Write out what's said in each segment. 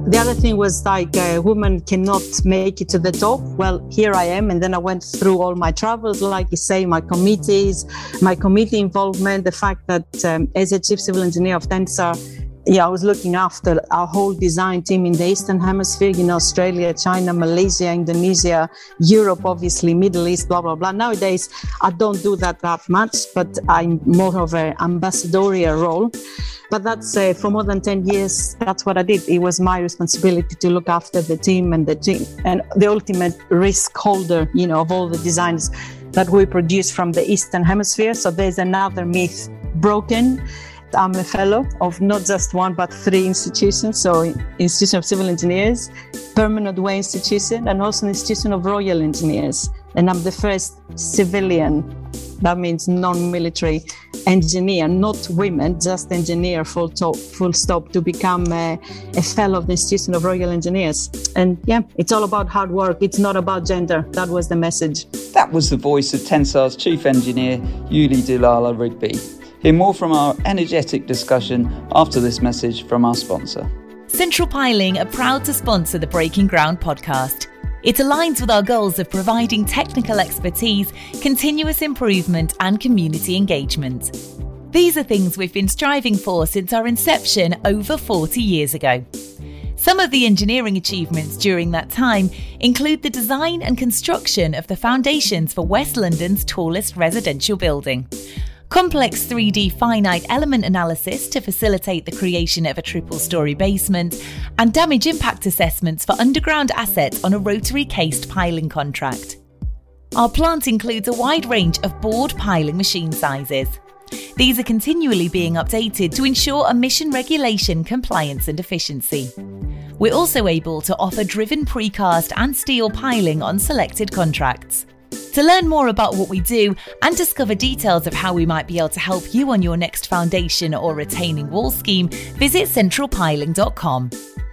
The other thing was like a woman cannot make it to the top. Well, here I am. And then I went through all my travels, like you say, my committees, my committee involvement, the fact that as a chief civil engineer of Tensor, I was looking after our whole design team in the Eastern Hemisphere, Australia, China, Malaysia, Indonesia, Europe, obviously, Middle East, blah, blah, blah. Nowadays, I don't do that much, but I'm more of an ambassadorial role. But that's for more than 10 years, that's what I did. It was my responsibility to look after the team and the ultimate risk holder, of all the designs that we produce from the Eastern Hemisphere. So there's another myth broken. I'm a fellow of not just one, but 3 institutions. So Institution of Civil Engineers, Permanent Way Institution, and also Institution of Royal Engineers. And I'm the first civilian, that means non-military engineer, not women, just engineer, full stop, to become a fellow of the Institution of Royal Engineers. And it's all about hard work. It's not about gender. That was the message. That was the voice of Tensor's chief engineer, Yuli Dulala Rigby. Hear more from our energetic discussion after this message from our sponsor. Central Piling are proud to sponsor the Breaking Ground podcast. It aligns with our goals of providing technical expertise, continuous improvement and community engagement. These are things we've been striving for since our inception over 40 years ago. Some of the engineering achievements during that time include the design and construction of the foundations for West London's tallest residential building, complex 3D finite element analysis to facilitate the creation of a triple-storey basement, and damage impact assessments for underground assets on a rotary cased piling contract. Our plant includes a wide range of bored piling machine sizes. These are continually being updated to ensure emission regulation, compliance and efficiency. We're also able to offer driven precast and steel piling on selected contracts. To learn more about what we do and discover details of how we might be able to help you on your next foundation or retaining wall scheme, visit centralpiling.com.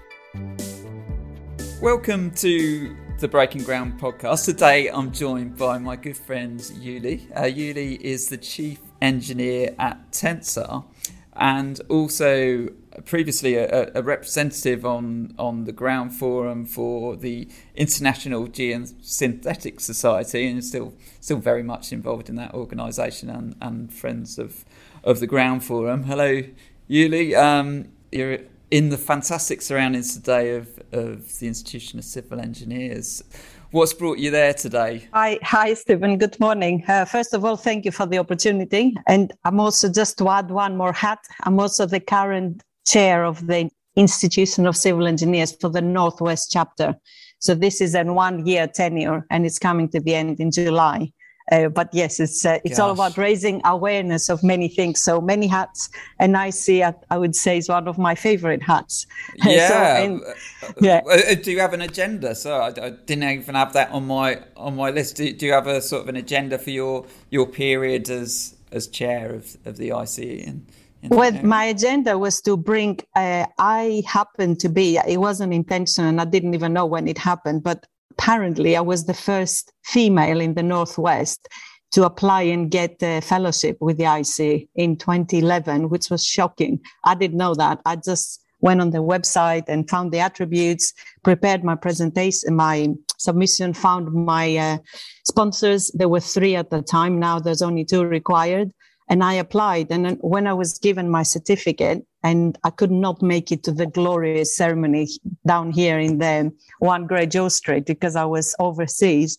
Welcome to the Breaking Ground podcast. Today I'm joined by my good friend Yuli. Yuli is the chief engineer at Tensor and also previously a representative on the ground forum for the International Geosynthetic Society, and still very much involved in that organisation and friends of the ground forum. Hello, Yuli. You're in the fantastic surroundings today of the Institution of Civil Engineers. What's brought you there today? Hi, Stephen. Good morning. First of all, thank you for the opportunity. And I'm also, just to add one more hat, I'm also the current chair of the Institution of Civil Engineers for the Northwest chapter. So this is a 1-year tenure and it's coming to the end in July. But yes, it's all about raising awareness of many things. So many hats, and IC, I would say, is one of my favorite hats. Yeah. Do you have an agenda? So I didn't even have that on my list. Do you have a sort of an agenda for your period as chair of the ICE? My agenda was to bring, I happened to be, it wasn't intentional and I didn't even know when it happened, but apparently I was the first female in the Northwest to apply and get a fellowship with the IC in 2011, which was shocking. I didn't know that. I just went on the website and found the attributes, prepared my presentation, my submission, found my sponsors. There were 3 at the time. Now there's only 2 required. And I applied. And then when I was given my certificate, and I could not make it to the glorious ceremony down here in the 1 Grey Joe Street because I was overseas.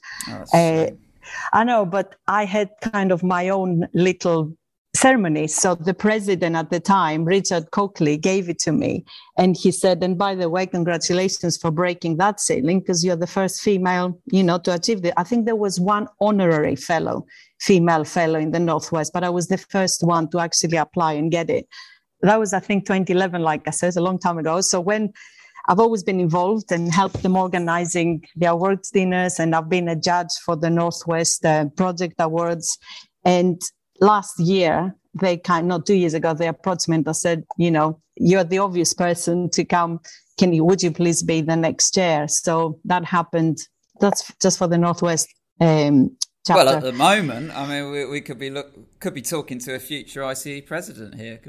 I know, but I had kind of my own little ceremony. So the president at the time, Richard Coakley, gave it to me. And he said, and by the way, congratulations for breaking that ceiling because you're the first female, to achieve it. I think there was 1 honorary female fellow in the Northwest, but I was the first one to actually apply and get it. That was, I think, 2011, like I said, a long time ago. So when I've always been involved and helped them organizing the awards dinners, and I've been a judge for the Northwest Project Awards. And last year, not 2 years ago, they approached me and they said, you're the obvious person to come. Would you please be the next chair? So that happened. That's just for the Northwest chapter. Well, at the moment, I mean, we could be talking to a future ICE president here, couldn't we?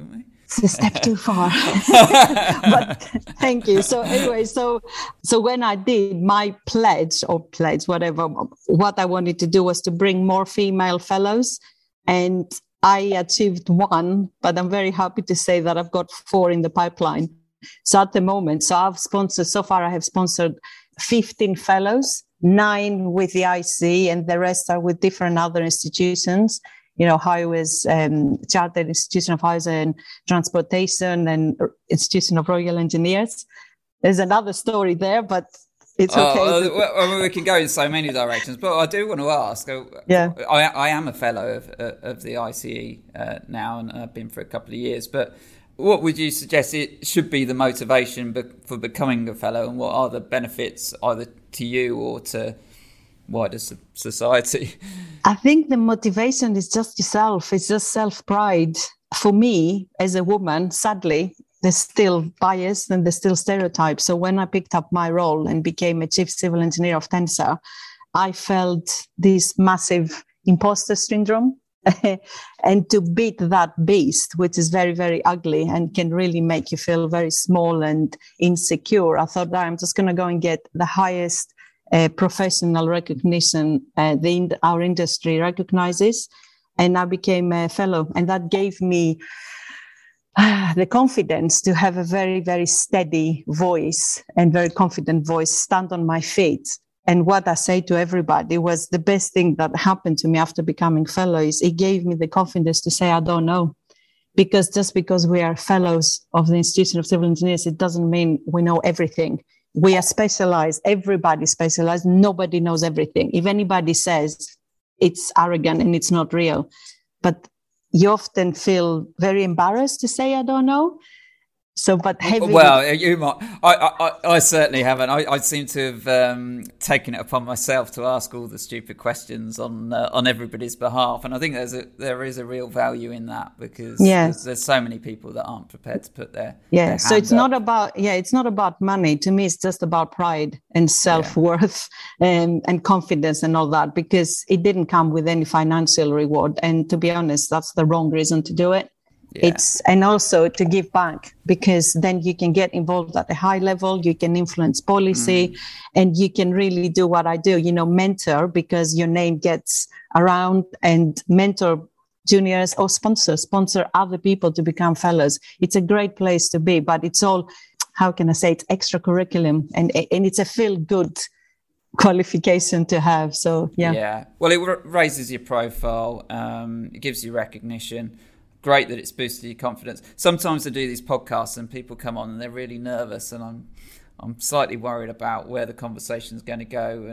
It's a step too far. But thank you. So anyway, so when I did my pledge, whatever, what I wanted to do was to bring more female fellows, and I achieved one, but I'm very happy to say that I've got 4 in the pipeline. So at the moment, I have sponsored 15 fellows, 9 with the IC, and the rest are with different other institutions. Highways, Chartered Institution of Highways and Transportation, and Institution of Royal Engineers. There's another story there, but it's okay. Well, we can go in so many directions, but I do want to ask. Yeah, I am a fellow of the ICE now, and I've been for a couple of years. But what would you suggest it should be the motivation for becoming a fellow, and what are the benefits either to you or to wider society? I think the motivation is just yourself. It's just self-pride. For me, as a woman, sadly, there's still bias and there's still stereotypes. So when I picked up my role and became a chief civil engineer of TENSA, I felt this massive imposter syndrome. And to beat that beast, which is very, very ugly and can really make you feel very small and insecure, I thought, I'm just going to go and get the highest professional recognition our industry recognizes. And I became a fellow, and that gave me the confidence to have a very, very steady voice and very confident voice, stand on my feet. And what I say to everybody was the best thing that happened to me after becoming fellow is it gave me the confidence to say, I don't know. Because just because we are fellows of the Institution of Civil Engineers, it doesn't mean we know everything. We are specialized. Everybody's specialized. Nobody knows everything. If anybody says it's arrogant and it's not real, but you often feel very embarrassed to say, I don't know. So, but heavy. Well, you might. I certainly haven't. I seem to have taken it upon myself to ask all the stupid questions on everybody's behalf, and I think there is a real value in that because there's so many people that aren't prepared to put their hand So it's up. It's not about money. To me, it's just about pride and self-worth and confidence and all that, because it didn't come with any financial reward. And to be honest, that's the wrong reason to do it. Yeah. And also to give back, because then you can get involved at a high level, you can influence policy, and you can really do what I do, mentor, because your name gets around, and mentor juniors or sponsor other people to become fellows. It's a great place to be, but it's all, how can I say, it's extra curriculum, and it's a feel-good qualification to have. So, Well, it raises your profile, it gives you recognition. Great that it's boosted your confidence. Sometimes I do these podcasts and people come on and they're really nervous, and I'm slightly worried about where the conversation's going to go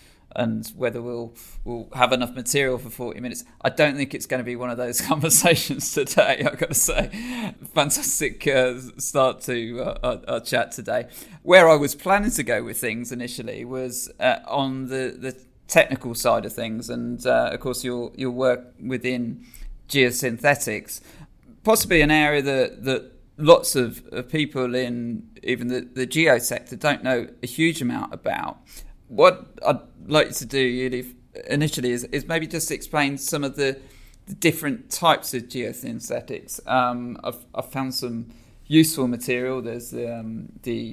and whether we'll have enough material for 40 minutes. I don't think it's going to be one of those conversations today, I've got to say. Fantastic start to our chat today. Where I was planning to go with things initially was on the technical side of things, and of course your work within geosynthetics, possibly an area that lots of people in even the geo sector don't know a huge amount about. What I'd like you to do initially is maybe just explain some of the different types of geosynthetics. I've found some useful material. There's the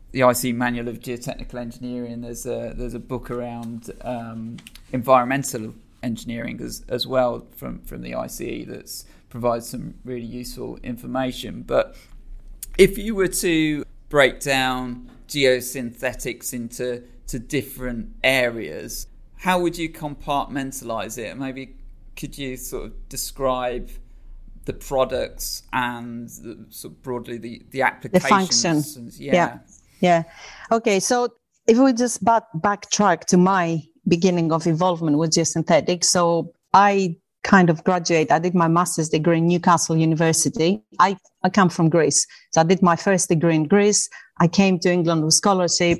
IC Manual of Geotechnical Engineering. There's a book around environmental engineering as well from the ICE that provides some really useful information. But if you were to break down geosynthetics into different areas, how would you compartmentalize it? Maybe could you sort of describe the products and sort of broadly the applications? The function. Yeah. Okay, so if we just backtrack to my beginning of involvement with geosynthetics. So I kind of graduated. I did my master's degree in Newcastle University. I come from Greece. So I did my first degree in Greece. I came to England with scholarship,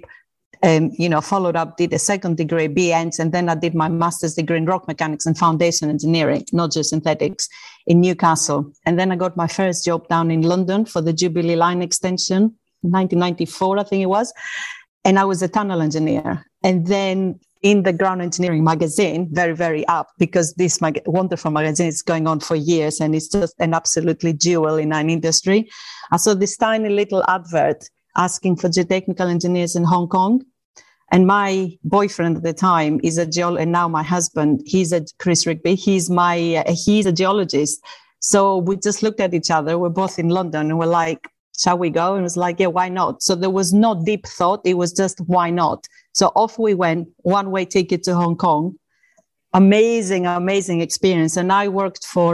followed up, did a second degree, BEng, and then I did my master's degree in rock mechanics and foundation engineering, not geosynthetics, in Newcastle. And then I got my first job down in London for the Jubilee Line extension, 1994, I think it was. And I was a tunnel engineer. And then in the Ground Engineering magazine, very, very up, because this wonderful magazine is going on for years and it's just an absolutely jewel in our industry. I saw this tiny little advert asking for geotechnical engineers in Hong Kong. And my boyfriend at the time is a geologist, and now my husband, Chris Rigby, he's a geologist. So we just looked at each other. We're both in London and we're like, shall we go? And it was like, yeah, why not? So there was no deep thought. It was just, why not? So off we went, one-way ticket to Hong Kong. Amazing, amazing experience. And I worked for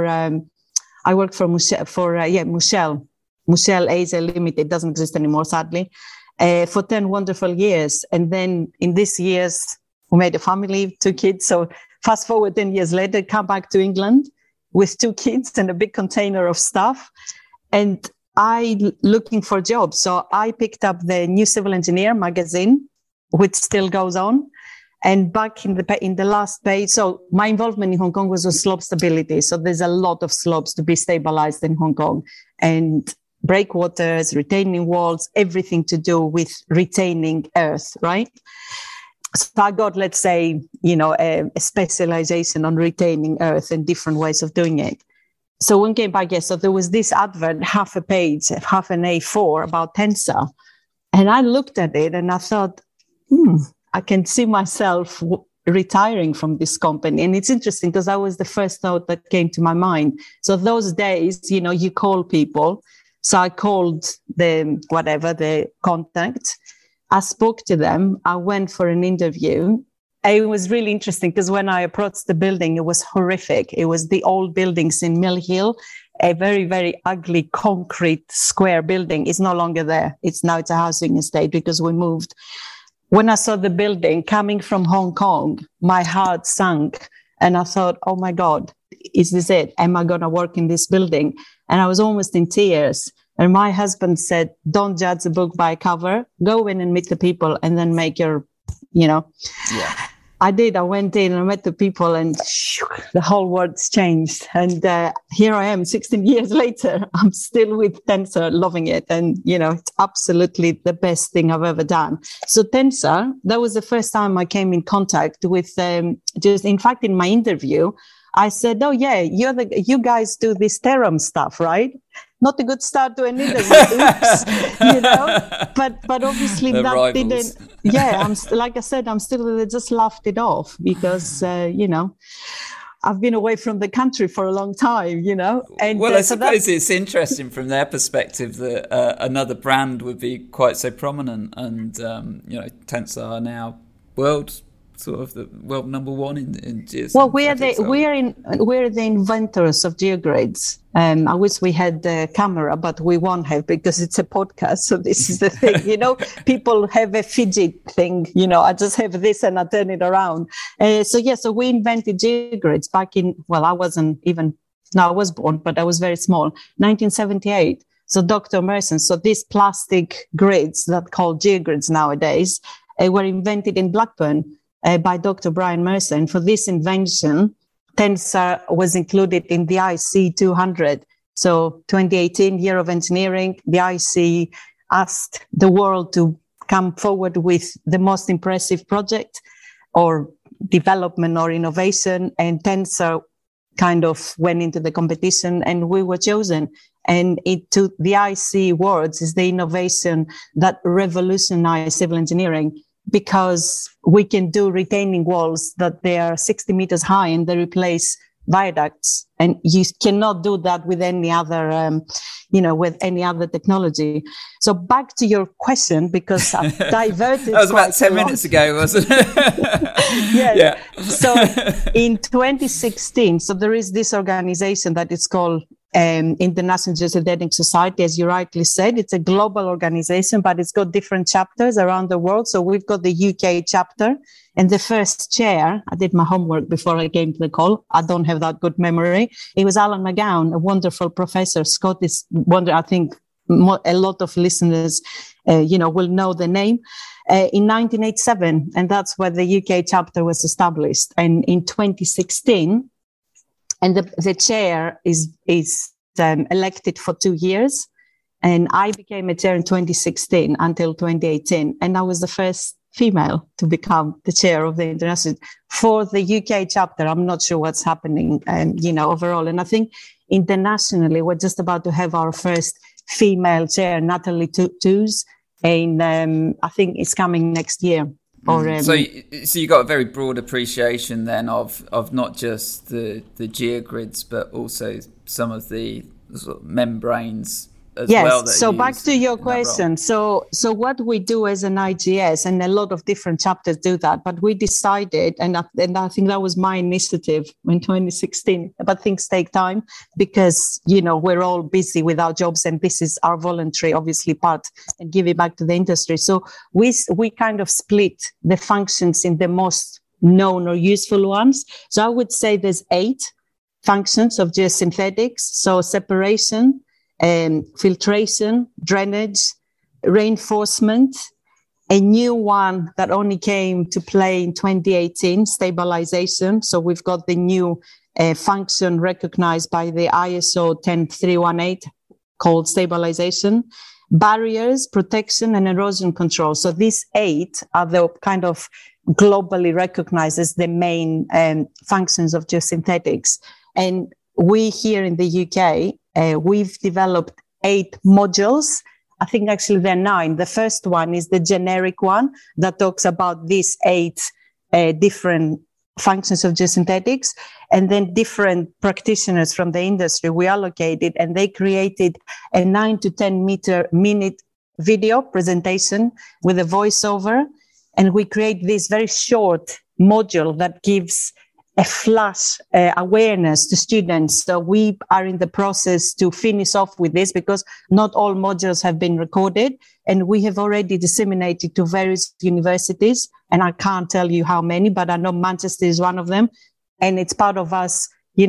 Mushel Asia Limited. Doesn't exist anymore, sadly. For 10 wonderful years. And then in these years, we made a family, 2 kids. So fast forward 10 years later, come back to England with 2 kids and a big container of stuff. And I looking for jobs. So I picked up the New Civil Engineer magazine, which still goes on. And back in the last page, so my involvement in Hong Kong was with slope stability. So there's a lot of slopes to be stabilized in Hong Kong. And breakwaters, retaining walls, everything to do with retaining earth, right? So I got, let's say, a specialization on retaining earth and different ways of doing it. So when I came back, so there was this advert, half a page, half an A4 about Tensar. And I looked at it and I thought, I can see myself retiring from this company. And it's interesting because that was the first thought that came to my mind. So those days, you call people. So I called the contact. I spoke to them. I went for an interview. It was really interesting because when I approached the building, it was horrific. It was the old buildings in Mill Hill, a very, very ugly concrete square building. It's no longer there. It's a housing estate because we moved. When I saw the building coming from Hong Kong, my heart sank. And I thought, oh my God, is this it? Am I going to work in this building? And I was almost in tears. And my husband said, don't judge a book by cover. Go in and meet the people and then make your, Yeah. I did. I went in and I met the people and the whole world's changed. And here I am 16 years later. I'm still with Tensar, loving it. And, it's absolutely the best thing I've ever done. So Tensar, that was the first time I came in contact with in fact, in my interview, I said, oh, yeah, you guys do this Terram stuff, right? Not a good start to an interview, oops, But obviously the that rivals. didn't. Yeah, like I said, I'm still. They just laughed it off because I've been away from the country for a long time, And I suppose it's interesting from their perspective that another brand would be quite so prominent, and Tensar are now world number one in geosynthetics. Well, we're the inventors of geogrids. I wish we had the camera, but we won't have because it's a podcast. So this is the thing, people have a fidget thing, I just have this and I turn it around. So we invented geogrids back in, I was born, but I was very small, 1978. So Dr. Merson, so these plastic grids that called geogrids nowadays were invented in Blackburn by Dr. Brian Merson. For this invention, Tensar was included in the IC 200. So 2018, Year of Engineering, the IC asked the world to come forward with the most impressive project or development or innovation. And Tensar kind of went into the competition and we were chosen. And the IC Awards is the innovation that revolutionized civil engineering, because we can do retaining walls that they are 60 meters high and they replace viaducts. And you cannot do that with any other, with any other technology. So back to your question, because I've diverted. That was about 10 minutes ago, wasn't it? Yeah. So in 2016, so there is this organization that is called International Geosynthetic Society, as you rightly said. It's a global organization, but it's got different chapters around the world. So we've got the UK chapter, and the first chair, I did my homework before I came to the call. I don't have that good memory. It was Alan McGowan, a wonderful professor, Scottish wonder. I think a lot of listeners, will know the name. In 1987, and that's where the UK chapter was established. And in 2016, and the chair is elected for 2 years. And I became a chair in 2016 until 2018. And I was the first female to become the chair of the international. For the UK chapter, I'm not sure what's happening, overall. And I think internationally, we're just about to have our first female chair, Natalie Toos, and I think it's coming next year. So you got a very broad appreciation then of not just the geogrids, but also some of the sort of membranes as well. Yes. So back to your question. So what we do as an IGS, and a lot of different chapters do that, but we decided, and I think that was my initiative in 2016, but things take time because, we're all busy with our jobs, and this is our voluntary, obviously, part, and give it back to the industry. So we kind of split the functions in the most known or useful ones. So I would say there's 8 functions of geosynthetics. So separation, filtration, drainage, reinforcement. A new one that only came to play in 2018, stabilization. So we've got the new function recognized by the ISO 10318 called stabilization. Barriers, protection, and erosion control. So these 8 are the kind of globally recognized as the main functions of geosynthetics. And we here in the UK, we've developed 8 modules. I think actually there are 9. The first one is the generic one that talks about these 8 different functions of geosynthetics, and then different practitioners from the industry we allocated, and they created a 9 to 10 minute video presentation with a voiceover, and we create this very short module that gives a flash awareness to students. So we are in the process to finish off with this because not all modules have been recorded, and we have already disseminated to various universities. And I can't tell you how many, but I know Manchester is one of them. And it's part of us, in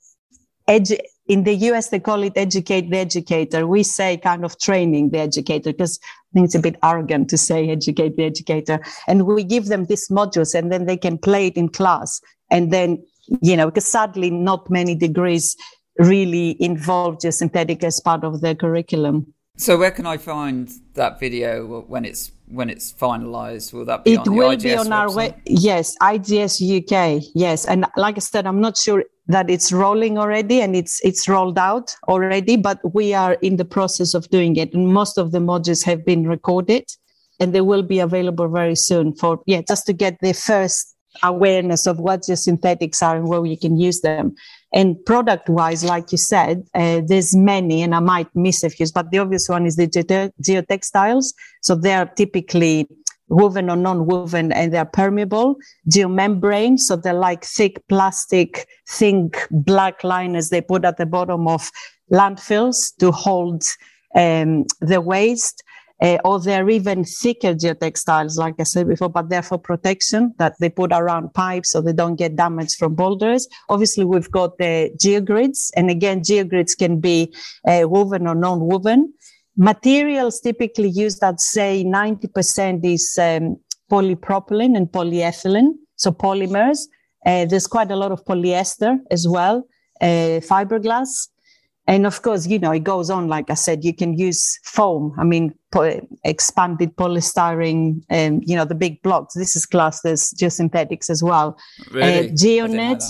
the US, they call it educate the educator. We say kind of training the educator because I think it's a bit arrogant to say educate the educator. And we give them these modules and then they can play it in class. And then, because sadly, not many degrees really involve geosynthetic as part of their curriculum. So where can I find that video when it's finalised? Will that be on the IGS website? It will be on our website? Yes, IGS UK. Yes, and like I said, I'm not sure that it's rolling already and it's rolled out already, but we are in the process of doing it. And most of the modules have been recorded, and they will be available very soon for just to get the first awareness of what geosynthetics are and where you can use them. And product-wise, like you said, there's many, and I might miss a few, but the obvious one is the geotextiles. So they are typically woven or non-woven, and they're permeable. Geomembrane, so they're like thick plastic, think black liners they put at the bottom of landfills to hold the waste. Or they're even thicker geotextiles, like I said before, but they're for protection that they put around pipes so they don't get damaged from boulders. Obviously, we've got the geogrids, and again, geogrids can be woven or non-woven. Materials typically used, I'd say 90% is polypropylene and polyethylene, so polymers. There's quite a lot of polyester as well, fiberglass. And of course, it goes on. Like I said, you can use foam. I mean, expanded polystyrene, the big blocks. This is classed as geosynthetics as well. Really? Geonets,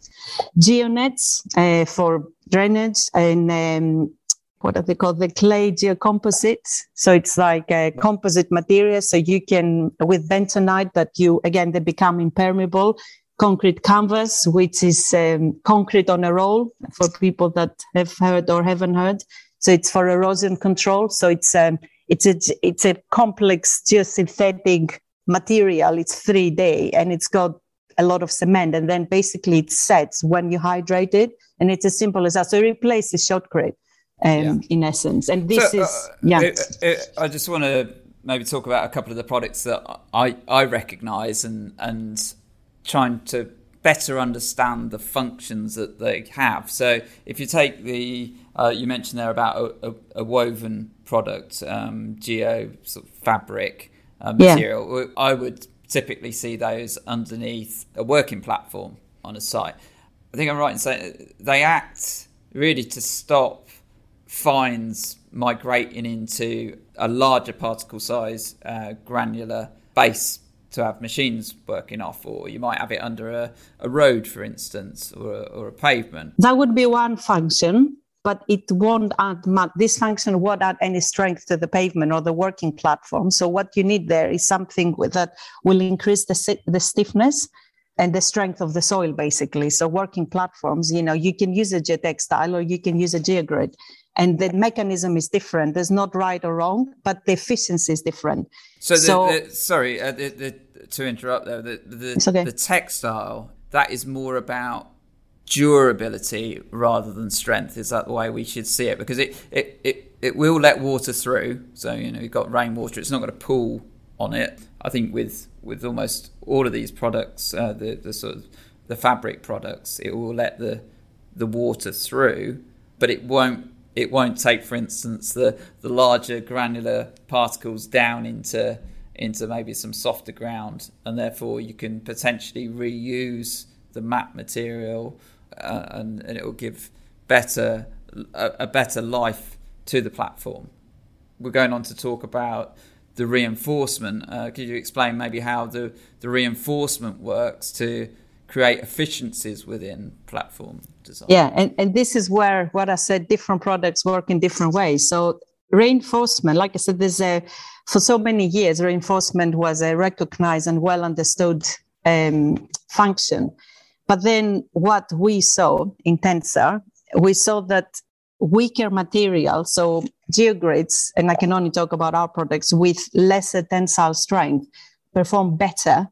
Geonets for drainage, and what are they called? The clay geocomposites. So it's like a composite material. So you can, with bentonite, they become impermeable. Concrete canvas, which is concrete on a roll for people that have heard or haven't heard. So it's for erosion control. So it's a complex geosynthetic material. It's 3D and it's got a lot of cement, and then basically it sets when you hydrate it, and it's as simple as that. So it replaces shotcrete in essence. And this I just want to maybe talk about a couple of the products that I recognise and trying to better understand the functions that they have. So if you take you mentioned there about a woven product, geo sort of fabric material, I would typically see those underneath a working platform on a site. I think I'm right in saying they act really to stop fines migrating into a larger particle size granular base have machines working off, or you might have it under a road, for instance, or a pavement. That would be one function, but it won't add much. This function won't add any strength to the pavement or the working platform. So what you need there is something that will increase the stiffness and the strength of the soil, basically. So working platforms, you can use a geotextile or you can use a geogrid. And the mechanism is different. There's not right or wrong, but the efficiency is different. Sorry, to interrupt there. The textile, that is more about durability rather than strength. Is that the way we should see it? Because it will let water through. So, you've got rainwater. It's not going to pool on it. I think with almost all of these products, the sort of the fabric products, it will let the water through, but it won't take, for instance, the larger granular particles down into maybe some softer ground, and therefore you can potentially reuse the mat material, and it will give a better life to the platform. We're going on to talk about the reinforcement. Could you explain maybe how the reinforcement works to create efficiencies within platform design? Yeah, and this is where what I said, different products work in different ways. So reinforcement, like I said, for so many years, reinforcement was a recognized and well understood function. But then what we saw in Tensar, we saw that weaker material, so geogrids, and I can only talk about our products, with lesser tensile strength perform better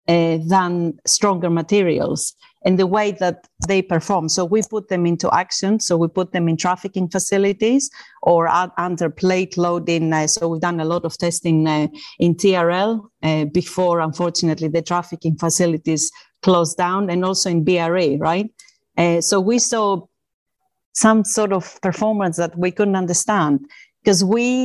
than stronger materials in the way that they perform. So we put them into action. So we put them in trafficking facilities or under plate loading. So we've done a lot of testing in TRL before, unfortunately, the trafficking facilities closed down, and also in BRE, right? So we saw some sort of performance that we couldn't understand, because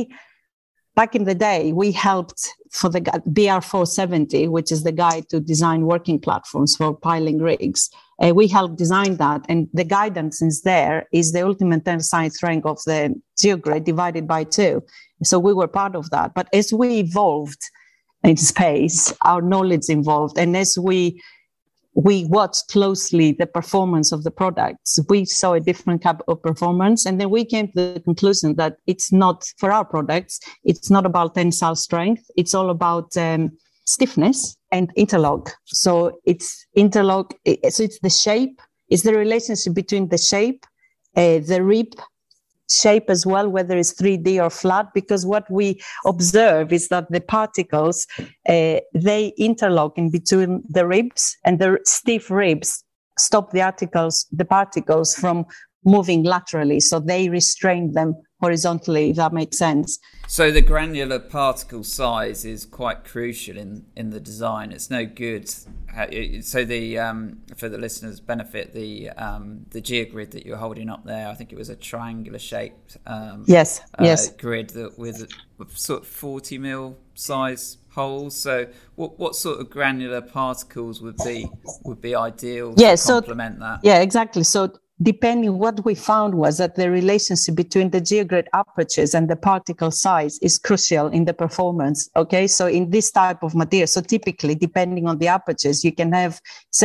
back in the day, we helped for the BR470, which is the guide to design working platforms for piling rigs. We helped design that, and the guidance is there is the ultimate tensile strength of the geogrid divided by 2. So we were part of that. But as we evolved in space, our knowledge evolved, and as we watched closely the performance of the products, we saw a different type of performance. And then we came to the conclusion that it's not, for our products, it's not about tensile strength. It's all about stiffness and interlock. So it's interlock. So it's the shape. It's the relationship between the shape, the rib shape as well, whether it's 3D or flat, because what we observe is that the particles, they interlock in between the ribs, and the stiff ribs stop the particles from moving laterally. So they restrain them horizontally, if that makes sense. So the granular particle size is quite crucial in the design. It's no good. So for the listeners' benefit, the geogrid that you're holding up there, I think it was a triangular shaped yes grid with sort of 40 mil size holes. So what sort of granular particles would be ideal to complement that? Yeah, exactly. So depending, what we found was that the relationship between the geogrid apertures and the particle size is crucial in the performance. Okay, so in this type of material, so typically, depending on the apertures, you can have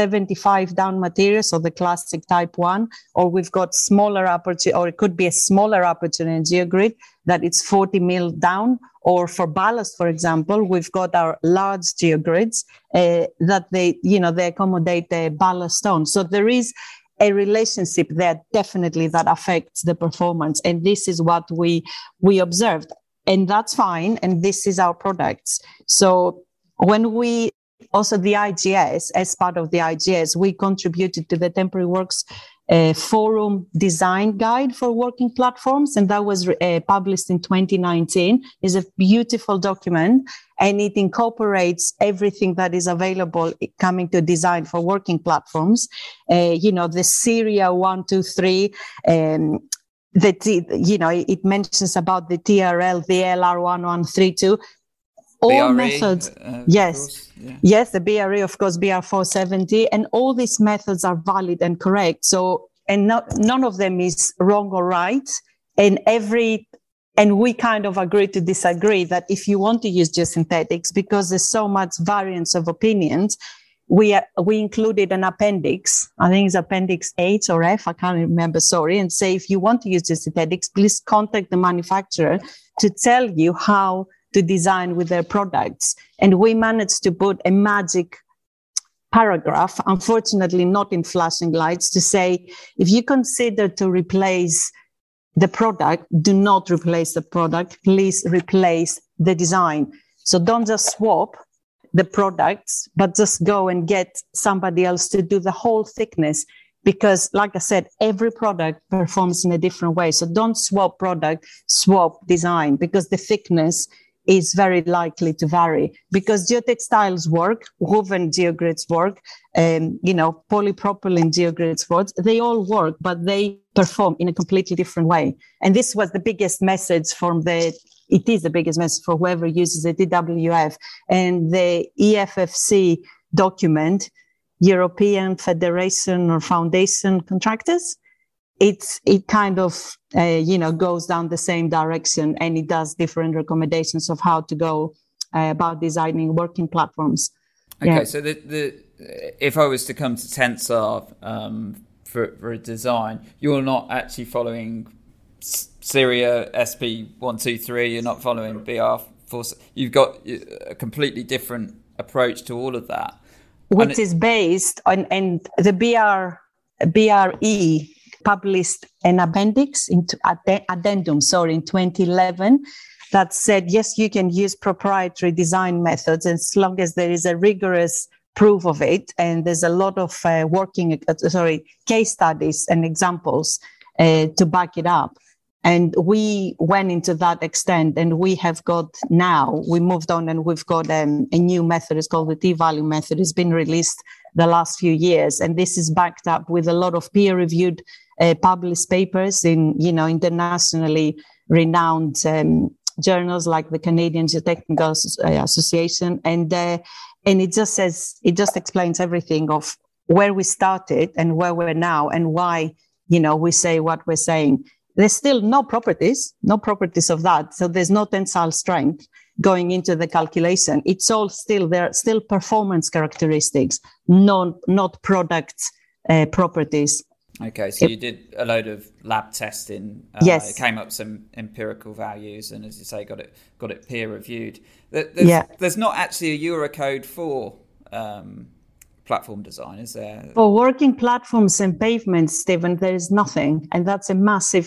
75 down materials, or the classic type 1, or we've got smaller aperture, or it could be a smaller aperture in a geogrid that it's 40 mil down. Or for ballast, for example, we've got our large geogrids that they accommodate the ballast stone. So there is a relationship there definitely that affects the performance, and this is what we observed, and that's fine, and this is our products. So when we also, the IGS, as part of the IGS, we contributed to the Temporary Works Forum Design Guide for Working Platforms, and that was published in 2019. It's a beautiful document, and it incorporates everything that is available coming to design for working platforms. The Syria 1, 2, 3. It mentions about the TRL, the LR 1132. All BRE, methods, yes, yeah. Yes, the BRE, of course, BR470, and all these methods are valid and correct. So, and none of them is wrong or right, and every And we kind of agree to disagree that if you want to use geosynthetics, because there's so much variance of opinions, we included an appendix, I think it's appendix H or F, I can't remember, sorry, and say, if you want to use geosynthetics, please contact the manufacturer to tell you how to design with their products. And we managed to put a magic paragraph, unfortunately not in flashing lights, to say, if you consider to replace the product, do not replace the product, please replace the design. So don't just swap the products, but just go and get somebody else to do the whole thickness. Because like I said, every product performs in a different way. So don't swap product, swap design, because the thickness is very likely to vary. Because geotextiles work, woven geogrids work, polypropylene geogrids work, they all work, but they perform in a completely different way. And this was the biggest message it is the biggest message for whoever uses the DWF and the EFFC document, European Federation or Foundation Contractors. It kind of, goes down the same direction, and it does different recommendations of how to go about designing working platforms. Okay, yeah. So if I was to come to Tensar for a design, you're not actually following Syria SP123, you're not following BR4. You've got a completely different approach to all of that. Which is based on, and the BRE published an appendix addendum in 2011 that said, yes, you can use proprietary design methods as long as there is a rigorous proof of it. And there's a lot of case studies and examples to back it up. And we went into that extent, and we moved on, and we've got a new method. It's called the T-value method. It's been released the last few years. And this is backed up with a lot of peer-reviewed published papers in, internationally renowned journals like the Canadian Geotechnical Association. And it just explains everything of where we started and where we're now, and why, we say what we're saying. There's still no properties of that. So there's no tensile strength going into the calculation. It's all there are still performance characteristics, not product properties. Okay, so you did a load of lab testing. Yes. It came up some empirical values, and as you say, got it peer reviewed. There's not actually a Eurocode for platform design, is there? For working platforms and pavements, Stephen, there is nothing. And that's a massive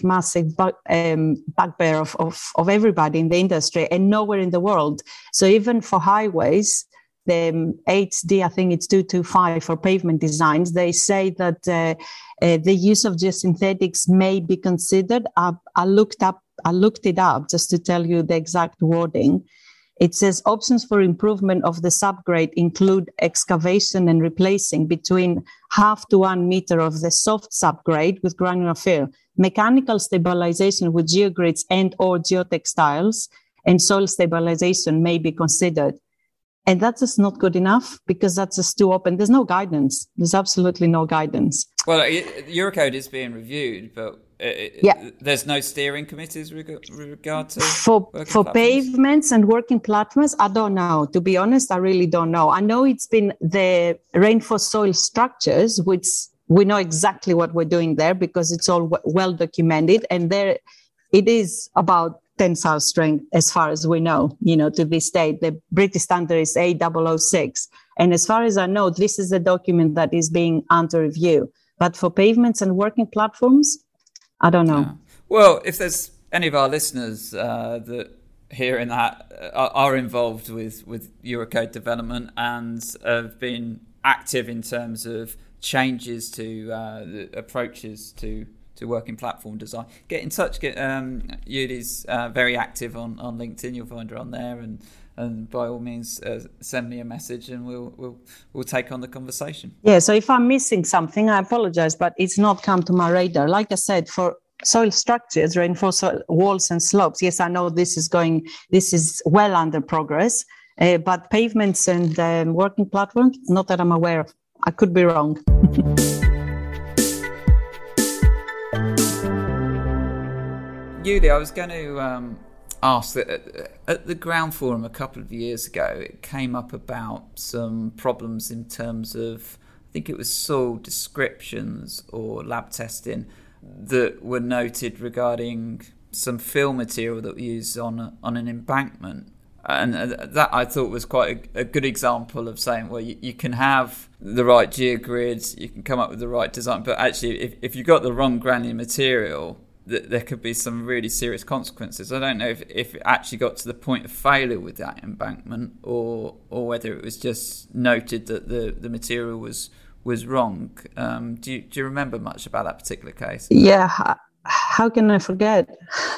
bugbear of everybody in the industry, and nowhere in the world. So even for highways, the HD, I think it's 225 for pavement designs, they say that the use of geosynthetics may be considered. I looked it up just to tell you the exact wording. It says options for improvement of the subgrade include excavation and replacing between 0.5 to 1 meter of the soft subgrade with granular fill, mechanical stabilization with geogrids and or geotextiles, and soil stabilization may be considered. And that's just not good enough, because that's just too open. There's no guidance. There's absolutely no guidance. Well, Eurocode is being reviewed, but there's no steering committees with regard to for pavements and working platforms. I don't know. To be honest, I really don't know. I know it's been the reinforced soil structures, which we know exactly what we're doing there because it's all well documented, and there it is about tensile strength as far as we know, to this date. The British standard is A006. And as far as I know, this is a document that is being under review. But for pavements and working platforms, I don't know. Yeah. Well, if there's any of our listeners that hearing that are involved with Eurocode development and have been active in terms of changes to the approaches to working platform design, get in touch. Yuli's very active on LinkedIn. You'll find her on there, and by all means send me a message, and we'll take on the conversation. Yeah. So if I'm missing something, I apologize, but it's not come to my radar. Like I said, for soil structures, reinforced walls and slopes, yes, I know this is well under progress. But pavements and working platforms, not that I'm aware of. I could be wrong. Yuli, I was going to ask that at the Ground Forum a couple of years ago, it came up about some problems in terms of, I think it was soil descriptions or lab testing that were noted regarding some fill material that we use on an embankment. And that I thought was quite a good example of saying, well, you can have the right geogrids, you can come up with the right design, but actually if you've got the wrong granular material, there could be some really serious consequences. I don't know if it actually got to the point of failure with that embankment or whether it was just noted that the material was wrong. Do you remember much about that particular case? Yeah, how can I forget?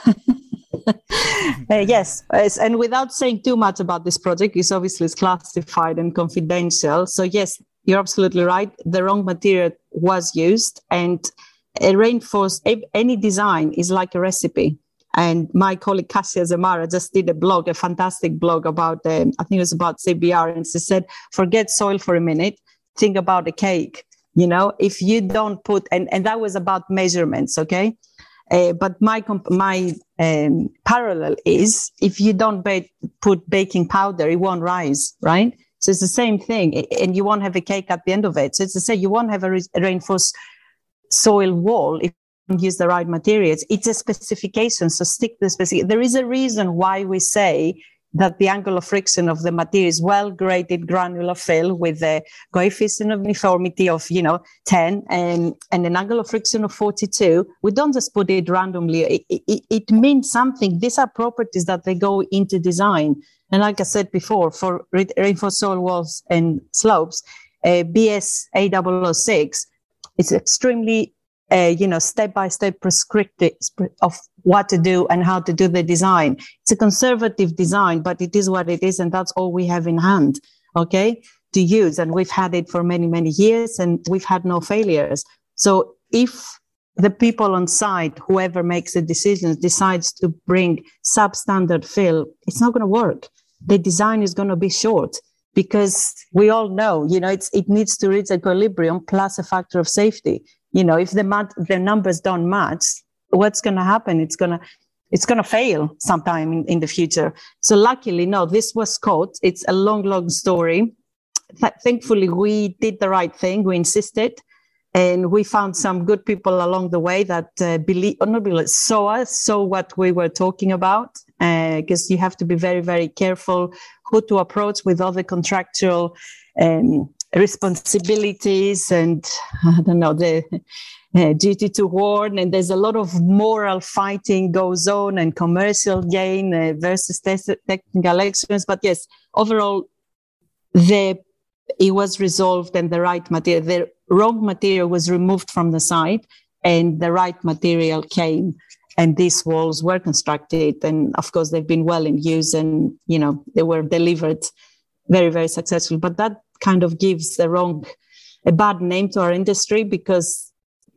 Yes, and without saying too much about this project, it's obviously classified and confidential. So yes, you're absolutely right. The wrong material was used, and a reinforced, any design is like a recipe. And my colleague Kasia Zemara just did a fantastic blog about, I think it was about CBR, and she said, forget soil for a minute, think about a cake. You know, if you don't put, and that was about measurements, okay? But my parallel is, if you don't put baking powder, it won't rise, right? So it's the same thing, and you won't have a cake at the end of it. So it's to say you won't have a reinforced soil wall if you don't use the right materials. It's a specification, so stick to the specification. There is a reason why we say that the angle of friction of the material is well-graded granular fill with a coefficient of uniformity of 10 and an angle of friction of 42. We don't just put it randomly. It means something. These are properties that they go into design. And like I said before, for reinforced soil walls and slopes, BS 8006, it's extremely step-by-step prescriptive of what to do and how to do the design. It's a conservative design, but it is what it is, and that's all we have in hand, okay, to use. And we've had it for many, many years, and we've had no failures. So if the people on site, whoever makes the decisions, decides to bring substandard fill, it's not going to work. The design is going to be short, because we all know, it needs to reach equilibrium plus a factor of safety. If the numbers don't match, what's going to happen? It's going to fail sometime in the future. So luckily, no, this was caught. It's a long story. Thankfully, we did the right thing. We insisted, and we found some good people along the way that saw what we were talking about. Because you have to be very, very careful who to approach with other contractual responsibilities and the duty to warn, and there's a lot of moral fighting goes on and commercial gain versus technical excellence. But yes, overall, it was resolved, and the right material, the wrong material was removed from the site, and the right material came, and these walls were constructed. And of course, they've been well in use, and they were delivered very, very successful. But that kind of gives a bad name to our industry, because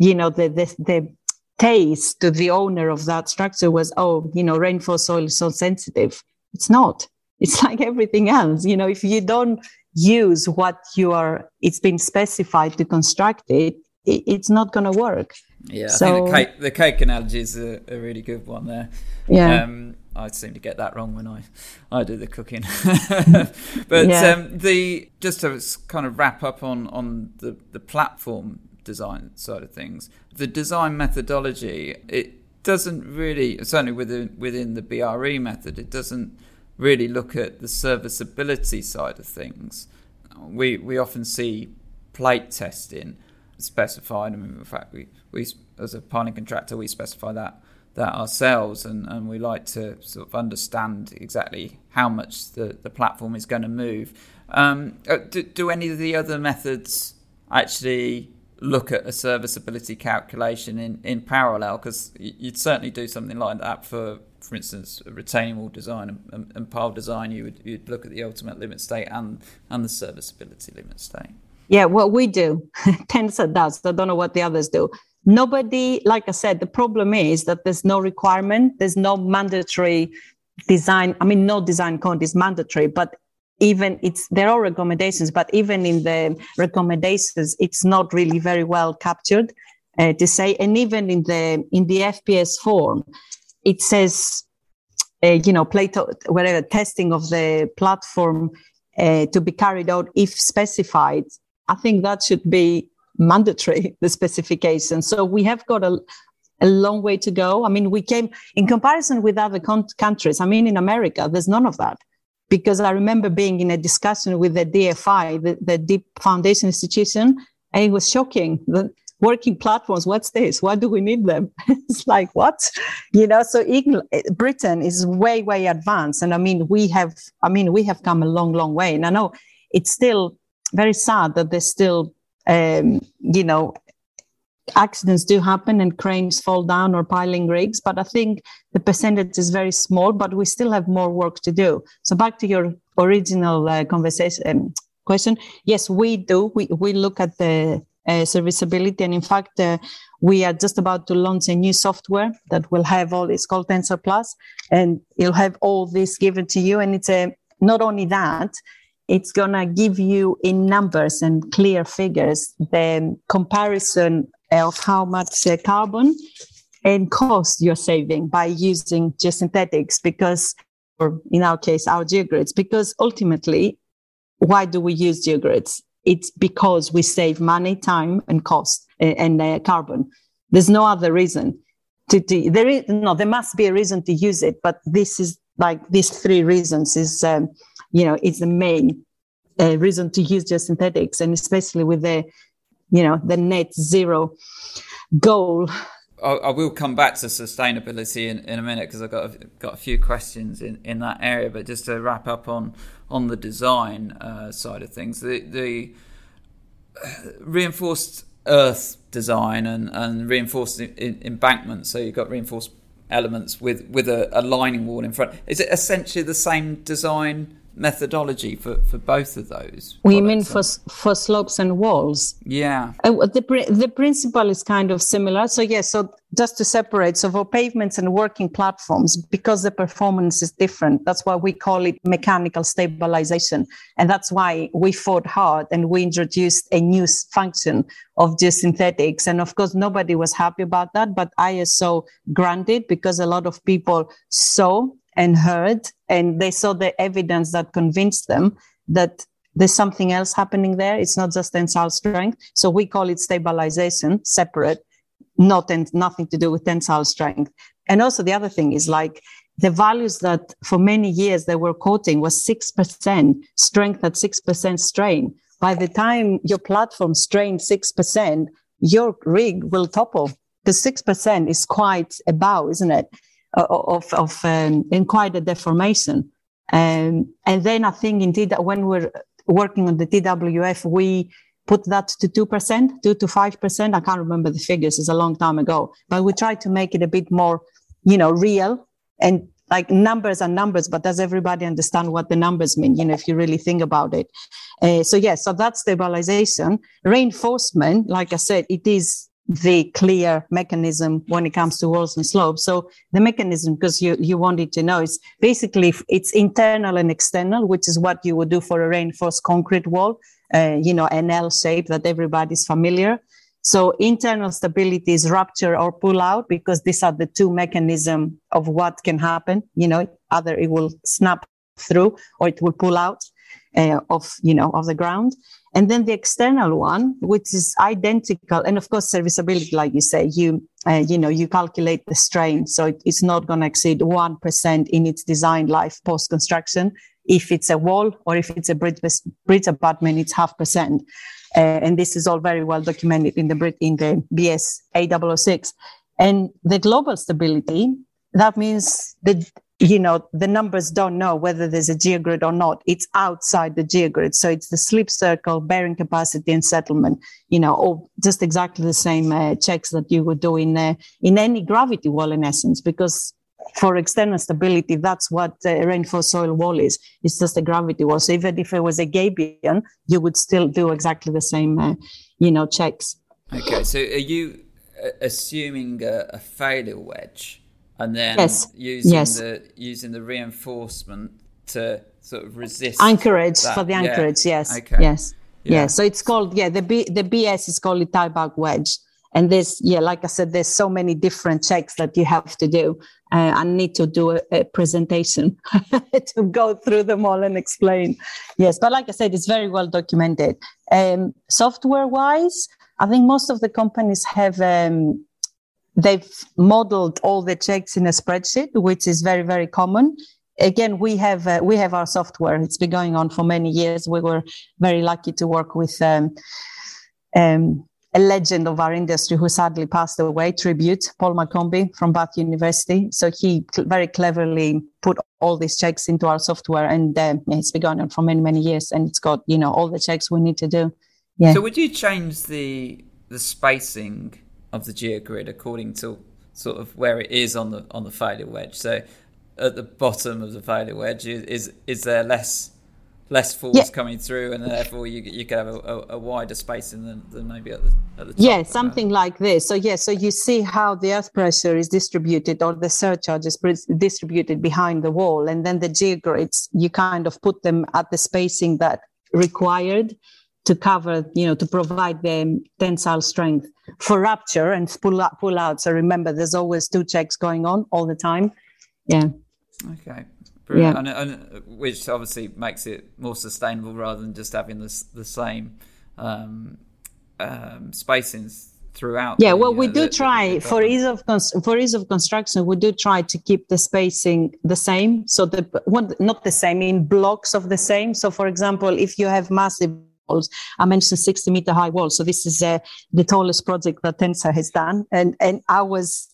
the taste to the owner of that structure was, rainfall soil is so sensitive. It's not. It's like everything else. If you don't use what it's been specified to construct it, it's not going to work. Yeah, so, I think the cake analogy is a really good one there. Yeah. I seem to get that wrong when I do the cooking. But yeah. Just to kind of wrap up on the platform design side of things, the design methodology, it doesn't really, certainly within the BRE method, it doesn't really look at the serviceability side of things. We often see plate testing specified. I mean, in fact, we as a piling contractor, we specify that ourselves, and we like to sort of understand exactly how much the platform is going to move. Do any of the other methods actually look at a serviceability calculation in parallel? Because you'd certainly do something like that for instance, retaining wall design and pile design. You'd look at the ultimate limit state and the serviceability limit state. Yeah, what we do, Tensor does. I don't know what the others do. Nobody, like I said, the problem is that there's no requirement. There's no mandatory design. I mean, no design code is mandatory, but there are recommendations, but even in the recommendations, it's not really very well captured to say. And even in the FPS form, it says, Plato, whatever, testing of the platform to be carried out if specified. I think that should be mandatory, the specification. So we have got a long way to go. I mean, we came in comparison with other countries. I mean, in America, there's none of that. Because I remember being in a discussion with the DFI, the Deep Foundation Institution, and it was shocking. The working platforms, what's this? Why do we need them? It's like, what? So Britain is way, way advanced. And I mean, we have come a long, long way. And I know it's still very sad that there's still, accidents do happen and cranes fall down or piling rigs, but I think the percentage is very small, but we still have more work to do. So back to your original question. Yes, we do. We look at the serviceability, and in fact, we are just about to launch a new software that will have it's called Tensor Plus, and it'll have all this given to you. And it's not only that, it's going to give you in numbers and clear figures the comparison of how much carbon and cost you're saving by using geosynthetics, because, or in our case, our geogrids, because ultimately, why do we use geogrids? It's because we save money, time, and cost and carbon. There's no other reason. There must be a reason to use it, but this is like these three reasons is, it's the main reason to use geosynthetics, and especially with the net zero goal. I will come back to sustainability in a minute, because I've got a few questions in that area. But just to wrap up on the design side of things, the reinforced earth design and reinforced embankment. So you've got reinforced elements with a lining wall in front. Is it essentially the same design methodology for both of those? We mean for slopes and walls? Yeah. The principle is kind of similar. So so just to separate, so for pavements and working platforms, because the performance is different, that's why we call it mechanical stabilization. And that's why we fought hard and we introduced a new function of geosynthetics. And of course, nobody was happy about that, but ISO granted, because a lot of people saw and heard, and they saw the evidence that convinced them that there's something else happening there. It's not just tensile strength. So we call it stabilization, separate, nothing to do with tensile strength. And also the other thing is like the values that for many years they were quoting was 6% strength at 6% strain. By the time your platform strained 6%, your rig will topple, because 6% is quite a bow, isn't it? And quite a deformation. And then I think indeed that when we're working on the TWF, we put that to 2%, 2 to 5%. I can't remember the figures. It's a long time ago, but we try to make it a bit more, real, and like numbers are numbers, but does everybody understand what the numbers mean? If you really think about it. So that's stabilization. Reinforcement, like I said, it is the clear mechanism when it comes to walls and slopes. So the mechanism, because you wanted to know, is basically it's internal and external, which is what you would do for a reinforced concrete wall, an L shape that everybody's familiar. So internal stability is rupture or pull out, because these are the two mechanisms of what can happen. Either it will snap through or it will pull out of the ground. And then the external one, which is identical, and of course serviceability, like you say, you calculate the strain, so it's not going to exceed 1% in its design life post construction. If it's a wall or if it's a bridge abutment, it's 0.5%. And this is all very well documented in the BS 8006. And the global stability, that means that the numbers don't know whether there's a geogrid or not. It's outside the geogrid. So it's the slip circle, bearing capacity, and settlement, or just exactly the same checks that you would do in any gravity wall, in essence, because for external stability, that's what a reinforced soil wall is. It's just a gravity wall. So even if it was a gabion, you would still do exactly the same, checks. Okay. So are you assuming a failure wedge? And then using the reinforcement to sort of resist anchorage that. For the anchorage, yes. Okay. Yes. Yeah. So it's called the BS is called a tieback wedge, And there's, like I said, there's so many different checks that you have to do. I need to do a presentation to go through them all and explain. Yes, but like I said, it's very well documented. Software-wise, I think most of the companies have, they've modeled all the checks in a spreadsheet, which is very, very common. Again, we have our software. It's been going on for many years. We were very lucky to work with a legend of our industry who sadly passed away, tribute, Paul McCombie from Bath University. So he very cleverly put all these checks into our software, and it's been going on for many, many years, and it's got, all the checks we need to do. Yeah. So would you change the spacing of the geogrid according to sort of where it is on the failure wedge? So at the bottom of the failure wedge, is there less force coming through, and therefore you could have a wider spacing than maybe at the top? Yeah, something like this. So you see how the earth pressure is distributed, or the surcharge is distributed behind the wall, and then the geogrids, you kind of put them at the spacing that required to cover, to provide the tensile strength for rupture and pull out. So remember, there's always 2 checks going on all the time. Yeah. Okay. Brilliant. Yeah. And which obviously makes it more sustainable rather than just having the same spacings throughout. Yeah, we do try for ease of construction. We do try to keep the spacing the same, so not the same in blocks of the same. So, for example, if you have massive walls, I mentioned 60-meter high walls. So this is the tallest project that Tensor has done, and I was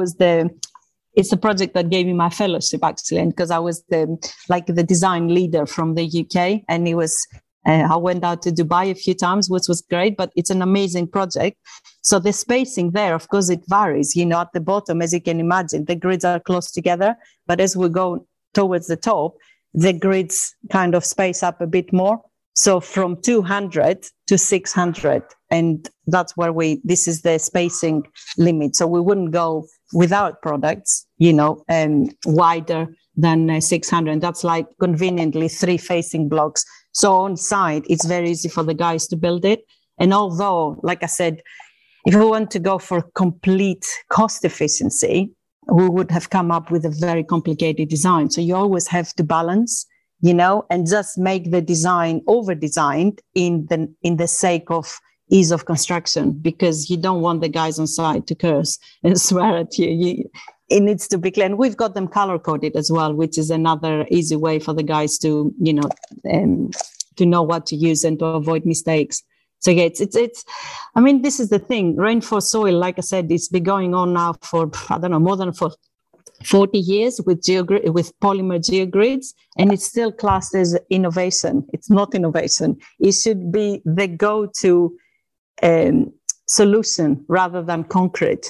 It's a project that gave me my fellowship, actually, and because I was the design leader from the UK, and I went out to Dubai a few times, which was great, but it's an amazing project. So the spacing there, of course, it varies. At the bottom, as you can imagine, the grids are close together, but as we go towards the top, the grids kind of space up a bit more. So from 200 to 600, and that's where this is the spacing limit. So we wouldn't go without products, wider than 600. And that's like conveniently 3 facing blocks. So on site, it's very easy for the guys to build it. And although, like I said, if we want to go for complete cost efficiency, we would have come up with a very complicated design. So you always have to balance, and just make the design over-designed in the sake of ease of construction, because you don't want the guys on site to curse and swear at you. It needs to be clear. And we've got them color-coded as well, which is another easy way for the guys to, to know what to use and to avoid mistakes. So yeah, I mean, this is the thing. Reinforced soil, like I said, it's been going on now for, more than 40 years with polymer geogrids, and it's still classed as innovation. It's not innovation. It should be the go-to solution rather than concrete,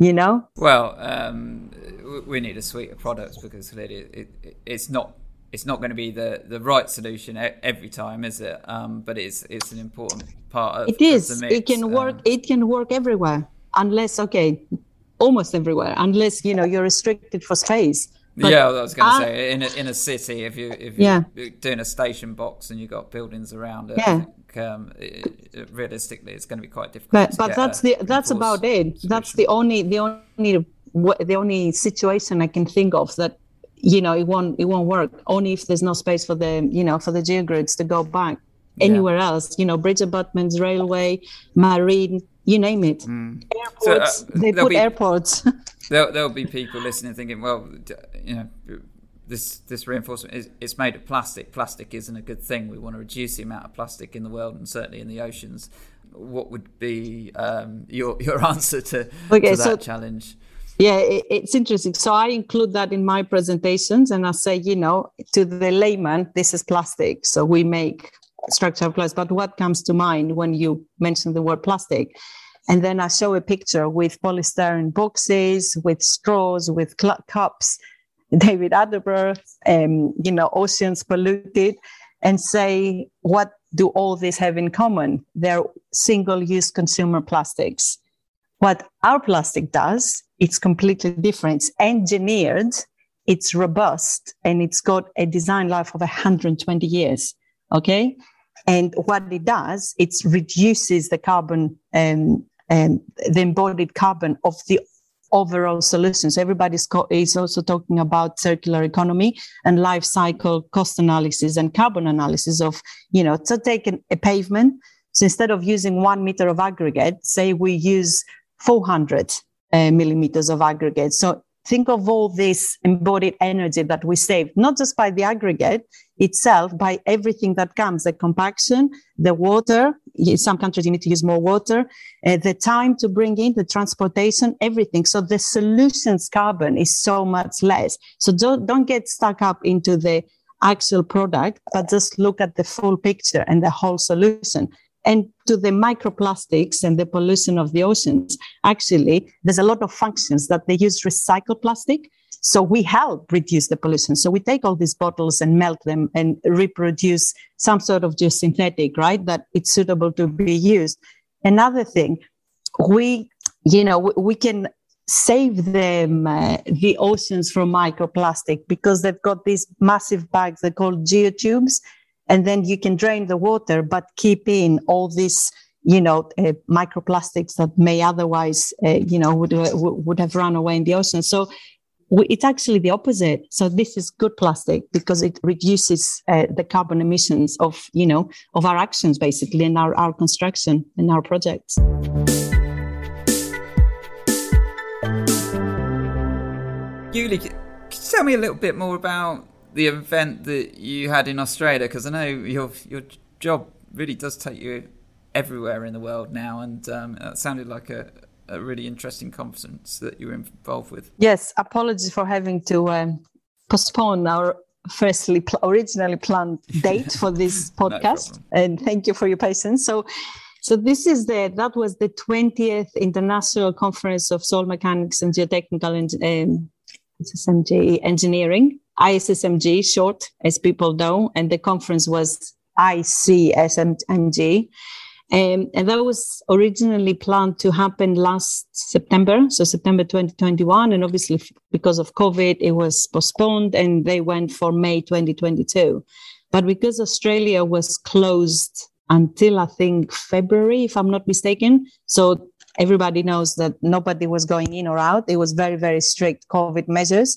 Well, we need a suite of products, because clearly it's not going to be the right solution every time, is it? But it's an important part of the mix. It can work everywhere, unless almost everywhere, unless you're restricted for space. But, I was going to say in a city, if you're doing a station box and you've got buildings around it, I think, realistically, it's going to be quite difficult. But that's about it. Solution. That's the only situation I can think of that it won't work. Only if there's no space for the geogrids to go back. Anywhere else, bridge abutments, railway, marine, you name it. Airports, so, they put airports. There'll be people listening thinking, well, this reinforcement it's made of plastic. Plastic isn't a good thing. We want to reduce the amount of plastic in the world, and certainly in the oceans. What would be your answer to that challenge? Yeah, it's interesting. So I include that in my presentations, and I say, to the layman, this is plastic. So we make structural plastic. But what comes to mind when you mention the word plastic? And then I show a picture with polystyrene boxes, with straws, with cups, David Attenborough, oceans polluted, and say, what do all these have in common? They're single-use consumer plastics. What our plastic does, it's completely different. It's engineered, it's robust, and it's got a design life of 120 years, okay? And what it does, it reduces the carbon the embodied carbon of the overall solutions. Everybody's is also talking about circular economy and life cycle cost analysis and carbon analysis of, so taking a pavement. So instead of using 1 meter of aggregate, say we use 400 millimeters of aggregate. So think of all this embodied energy that we save, not just by the aggregate itself, by everything that comes, the compaction, the water. In some countries, you need to use more water, the time to bring in, the transportation, everything. So the solutions carbon is so much less. So don't get stuck up into the actual product, but just look at the full picture and the whole solution. And to the microplastics and the pollution of the oceans, actually, there's a lot of functions that they use recycled plastic. So we help reduce the pollution. So we take all these bottles and melt them and reproduce some sort of geosynthetic, right, that it's suitable to be used. Another thing, we can save them, the oceans from microplastic, because they've got these massive bags, they're called geotubes. And then you can drain the water, but keep in all these, microplastics that may otherwise, would have run away in the ocean. So it's actually the opposite. So this is good plastic because it reduces the carbon emissions of our actions, basically, in our construction and our projects. Julie, could you tell me a little bit more about the event that you had in Australia? Because I know your job really does take you everywhere in the world now, and it sounded like a really interesting conference that you were involved with. Yes, apologies for having to postpone our originally planned date for this podcast, and thank you for your patience. So this is that was the 20th International Conference of Soil Mechanics and Geotechnical SSMG Engineering. ISSMG, short, as people know, and the conference was ICSMG. And that was originally planned to happen last September, so September 2021. And obviously, because of COVID, it was postponed and they went for May 2022. But because Australia was closed until, I think, February, if I'm not mistaken, so everybody knows that nobody was going in or out. It was very, very strict COVID measures.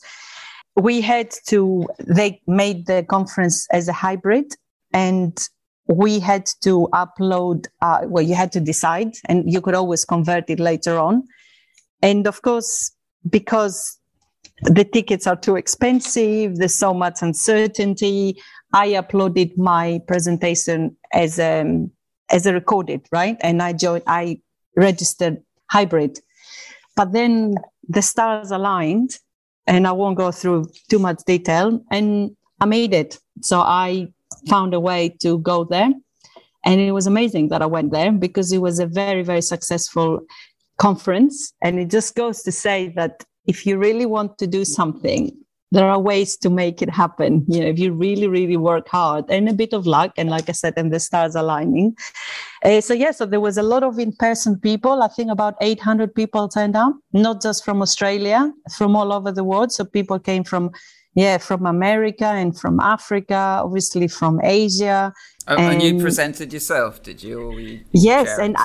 They made the conference as a hybrid, and we had to upload, you had to decide, and you could always convert it later on. And of course, because the tickets are too expensive, there's so much uncertainty, I uploaded my presentation as a recorded, right? And I registered hybrid. But then the stars aligned, and I won't go through too much detail, and I made it. So I found a way to go there. And it was amazing that I went there because it was a very, very successful conference. And it just goes to say that if you really want to do something, there are ways to make it happen. If you really, really work hard and a bit of luck, and like I said, and the stars aligning. So there was a lot of in-person people. I think about 800 people turned out, not just from Australia, from all over the world. So people came from America and from Africa, obviously from Asia. And you presented yourself, did you? Or yes, and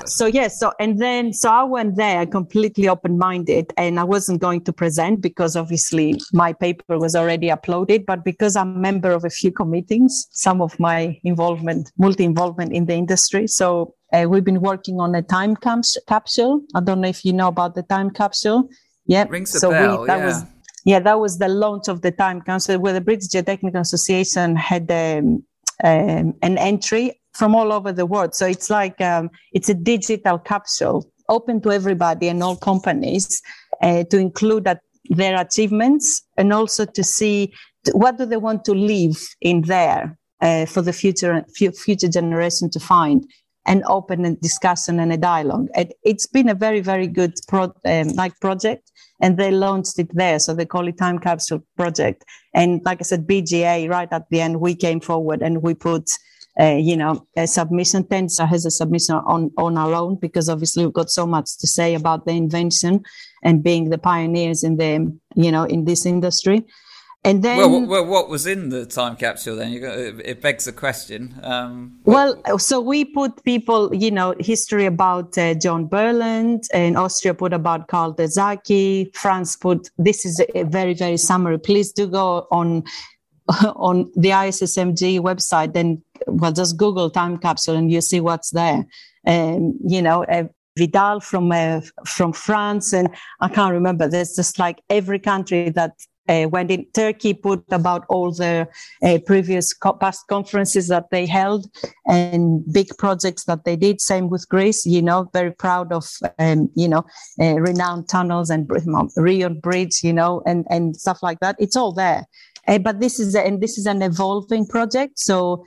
so I went there completely open-minded, and I wasn't going to present because obviously my paper was already uploaded, but because I'm a member of a few committees, some of my multi-involvement in the industry. So we've been working on a time capsule. I don't know if you know about the time capsule. Yeah, rings a bell. That was the launch of the time capsule, where the British Geotechnical Association had an entry from all over the world. So it's like it's a digital capsule open to everybody and all companies to include their achievements, and also to see what do they want to leave in there for the future generation to find, an open discussion and a dialogue. It's been a very, very good project. And they launched it there. So they call it Time Capsule Project. And like I said, BGA, right at the end, we came forward and we put, a submission. Tensor has a submission on our own, because obviously we've got so much to say about the invention and being the pioneers in in this industry. And then, what was in the time capsule then? It begs a question. So we put people, history about John Berland, and Austria put about Karl de Zaki. France put, this is a very, very summary. Please do go on the ISSMG website, then just Google time capsule and you see what's there. Vidal from France, and I can't remember. There's just like every country that went in. Turkey put about all the previous past conferences that they held and big projects that they did. Same with Greece, very proud of, renowned tunnels and Rion Bridge, and stuff like that. It's all there. But this is an evolving project. So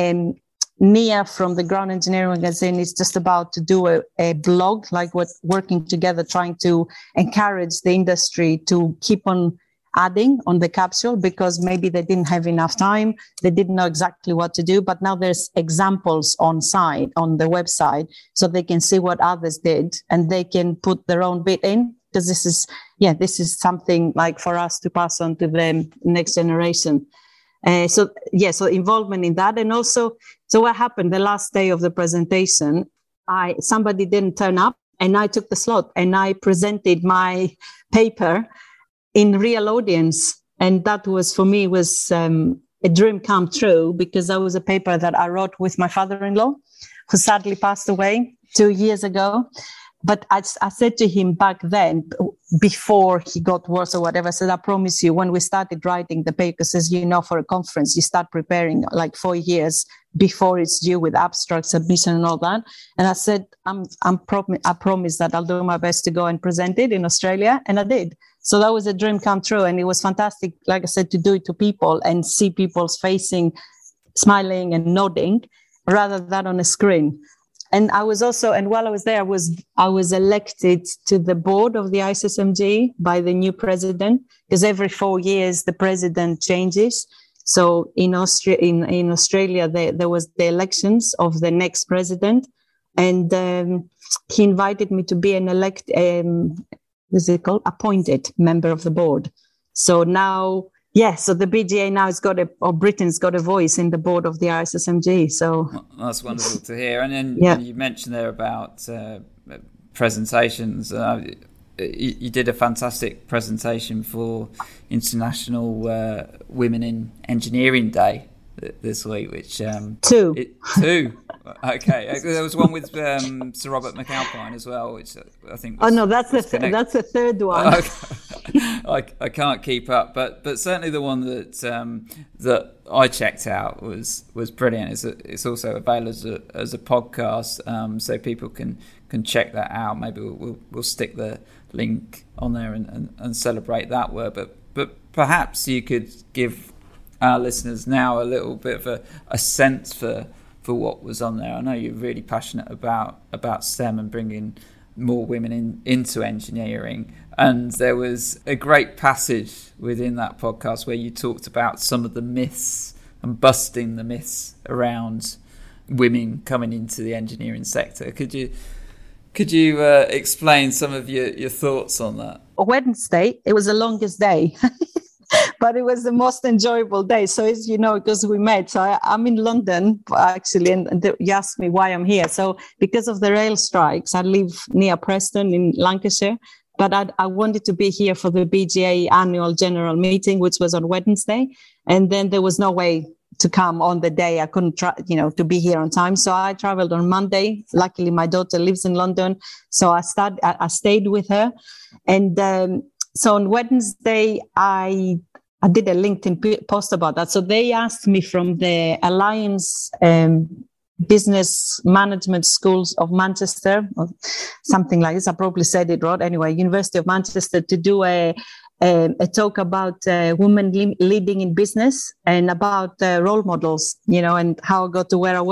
Nia from the Ground Engineering Magazine is just about to do a blog, like we're working together, trying to encourage the industry to keep on adding on the capsule, because maybe they didn't have enough time. They didn't know exactly what to do, but now there's examples on the website, so they can see what others did and they can put their own bit in, because this is something like for us to pass on to the next generation. So involvement in that. And also, so what happened the last day of the presentation, somebody didn't turn up and I took the slot and I presented my paper in real audience. And that was, for me, a dream come true, because that was a paper that I wrote with my father-in-law, who sadly passed away 2 years ago. But I said to him back then, before he got worse or whatever, I said, I promise you, when we started writing the papers, as you know, for a conference, you start preparing like 4 years before it's due with abstract submission and all that. And I said, I promise that I'll do my best to go and present it in Australia. And I did. So that was a dream come true. And it was fantastic, like I said, to do it to people and see people's facing, smiling and nodding, rather than on a screen. And I was also, and while I was there, I was elected to the board of the ISSMG by the new president, because every 4 years the president changes. So in Australia, there was the elections of the next president, and he invited me to be an appointed member of the board. So now, so the BGA now Britain's got a voice in the board of the ISSMG. So that's wonderful to hear. And then you mentioned there about presentations. You did a fantastic presentation for International Women in Engineering Day this week, which two. Okay, there was one with Sir Robert McAlpine as well, which I think. That's the third one. Okay. I can't keep up, but certainly the one that I checked out was brilliant. It's also available as a podcast, so people can check that out. Maybe we'll stick the link on there and celebrate that word. But perhaps you could give our listeners now a little bit of a sense for what was on there. I know you're really passionate about STEM and bringing more women into engineering. And there was a great passage within that podcast where you talked about some of the myths and busting the myths around women coming into the engineering sector. Could you explain some of your thoughts on that? Wednesday, it was the longest day. But it was the most enjoyable day. So as you know, because we met, so I'm in London actually, and you asked me why I'm here. So because of the rail strikes, I live near Preston in Lancashire, but I wanted to be here for the BGA annual general meeting, which was on Wednesday. And then there was no way to come on the day. I couldn't to be here on time. So I traveled on Monday. Luckily, my daughter lives in London. So I stayed with her. And so on Wednesday, I did a LinkedIn post about that. So they asked me from the Alliance Business Management Schools of Manchester, or something like this. I probably said it wrong. Anyway, University of Manchester, to do a talk about women leading in business and about role models, and how I got to where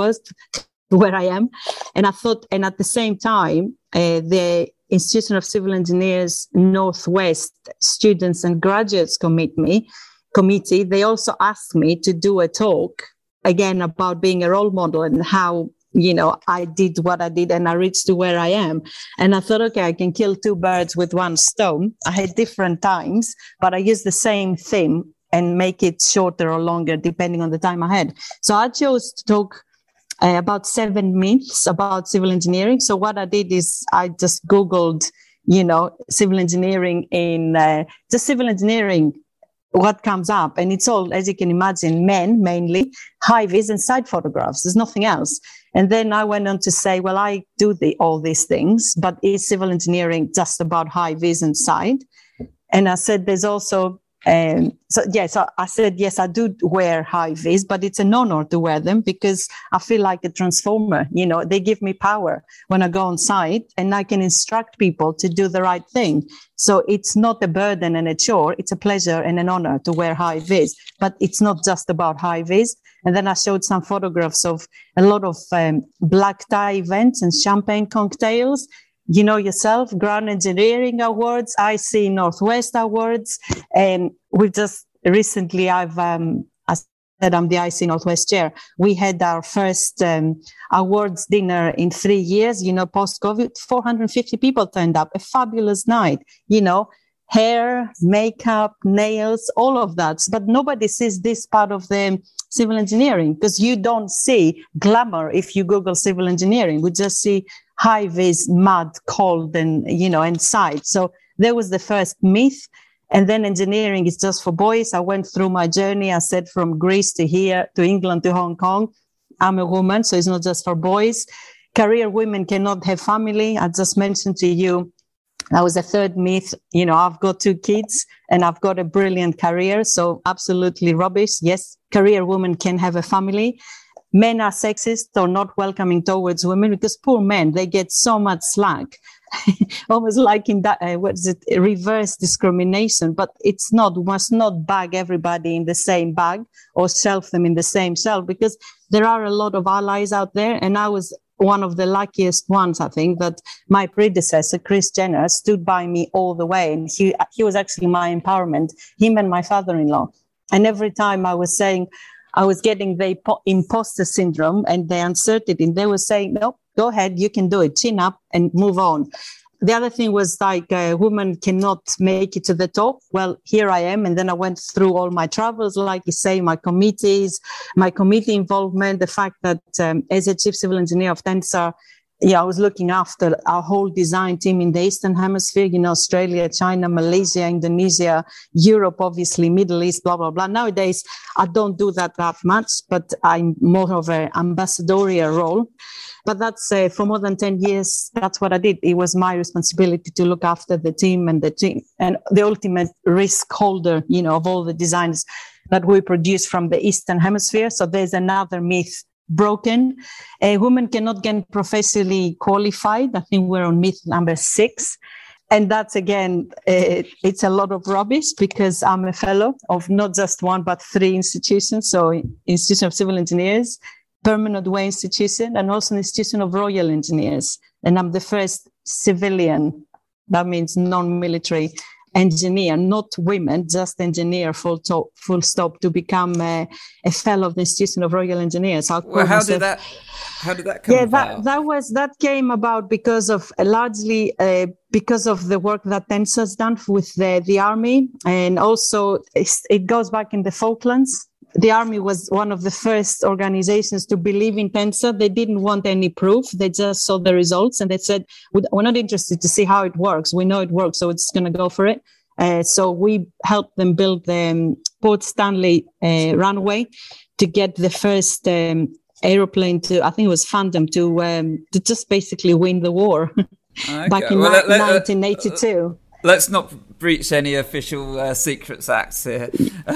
I am. And I thought, and at the same time, the Institution of Civil Engineers Northwest Students and Graduates Committee, they also asked me to do a talk again about being a role model and how, I did what I did and I reached to where I am. And I thought, okay, I can kill two birds with one stone. I had different times, but I used the same theme and make it shorter or longer, depending on the time I had. So I chose to talk about 7 myths about civil engineering. So what I did is I just Googled, civil engineering just civil engineering, what comes up. And it's all, as you can imagine, men mainly, high-vis and side photographs. There's nothing else. And then I went on to say, well, I do all these things, but is civil engineering just about high-vis and side? And I said, there's also, so I said, yes, I do wear high-vis, but it's an honor to wear them because I feel like a transformer. They give me power when I go on site and I can instruct people to do the right thing. So it's not a burden and a chore. It's a pleasure and an honor to wear high-vis, but it's not just about high-vis. And then I showed some photographs of a lot of black tie events and champagne cocktails. Yourself, Ground Engineering Awards, IC Northwest Awards. And we've just recently, I said I'm the IC Northwest chair. We had our first awards dinner in 3 years, post-COVID. 450 people turned up, a fabulous night, hair, makeup, nails, all of that. But nobody sees this part of the civil engineering because you don't see glamour if you Google civil engineering. We just see high-vis, mud, cold, and, and side. So there was the first myth. And then engineering is just for boys. I went through my journey. I said from Greece to here, to England, to Hong Kong. I'm a woman, so it's not just for boys. Career women cannot have family. I just mentioned to you, that was the third myth. I've got 2 kids and I've got a brilliant career. So absolutely rubbish. Yes, career women can have a family. Men are sexist or not welcoming towards women because poor men, they get so much slack, almost like in that, reverse discrimination. But it's not, we must not bag everybody in the same bag or shelf them in the same shelf because there are a lot of allies out there. And I was one of the luckiest ones, I think, that my predecessor, Kris Jenner, stood by me all the way. And he was actually my empowerment, him and my father-in-law. And every time I was saying, I was getting the imposter syndrome and the uncertainty. And they were saying, no, go ahead, you can do it. Chin up and move on. The other thing was like a woman cannot make it to the top. Well, here I am. And then I went through all my travels, like you say, my committees, my committee involvement, the fact that as a chief civil engineer of Tensar, I was looking after our whole design team in the Eastern Hemisphere, Australia, China, Malaysia, Indonesia, Europe, obviously, Middle East, blah, blah, blah. Nowadays, I don't do that much, but I'm more of an ambassadorial role. But that's for more than 10 years, that's what I did. It was my responsibility to look after the team and the ultimate risk holder, of all the designs that we produce from the Eastern Hemisphere. So there's another myth broken. A woman cannot get professionally qualified. I think we're on myth number 6. And that's, again, it's a lot of rubbish because I'm a fellow of not just 1, but 3 institutions. So Institution of Civil Engineers, Permanent Way Institution, and also an Institution of Royal Engineers. And I'm the first civilian, that means non-military engineer, not women, just engineer, full stop, to become a fellow of the Institution of Royal Engineers. How did that come about? That came about because of largely because of the work that Tensar's done with the army, and also it goes back in the Falklands. The army was one of the first organizations to believe in Tensar. They didn't want any proof. They just saw the results and they said, we're not interested to see how it works. We know it works, so it's going to go for it. So we helped them build the Port Stanley runway to get the first aeroplane to, I think it was Phantom, to just basically win the war back in 1982. Let's not breach any official Secrets Acts here.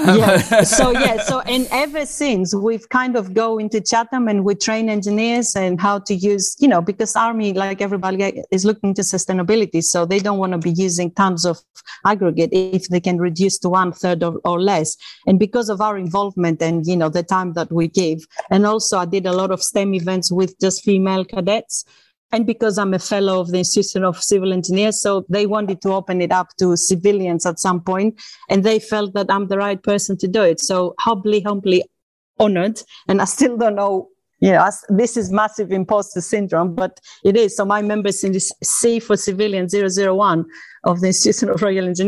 So and ever since we've kind of go into Chatham and we train engineers and how to use, because Army, like everybody, is looking to sustainability. So they don't want to be using tons of aggregate if they can reduce to 1/3 or less. And because of our involvement and, the time that we give, and also I did a lot of STEM events with just female cadets. And because I'm a fellow of the Institution of Civil Engineers, so they wanted to open it up to civilians at some point, and they felt that I'm the right person to do it. So humbly honored. And I still don't know, this is massive imposter syndrome, but it is. So my members in this C for Civilian 001 of the Institution of Royal Engineers,